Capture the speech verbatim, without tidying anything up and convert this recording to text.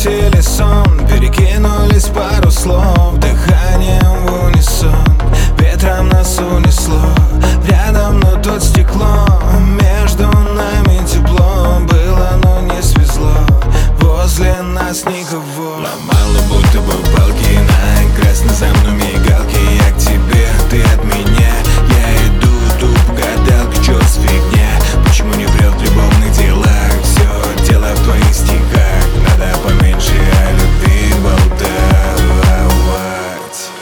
сбросили сон, перекинулись пару слов, дыханием в унисон. Ветром нас унесло, рядом, но тут стекло. Между нами тепло было, но не свезло. Возле нас никого. Ломало будто бы палки, на красный за мной мигает.